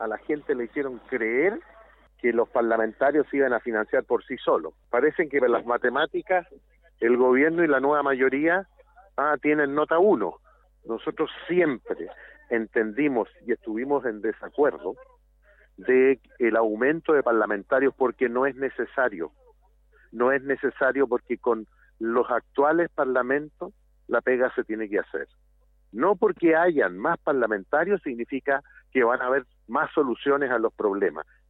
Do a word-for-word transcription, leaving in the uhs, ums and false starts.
a la gente le hicieron creer que los parlamentarios se iban a financiar por sí solos. Parecen que las matemáticas, el gobierno y la nueva mayoría ah, tienen nota uno. Nosotros siempre entendimos y estuvimos en desacuerdo de el aumento de parlamentarios porque no es necesario. No es necesario porque con los actuales parlamentos la pega se tiene que hacer. No porque hayan más parlamentarios significa que van a haber más soluciones a los problemas.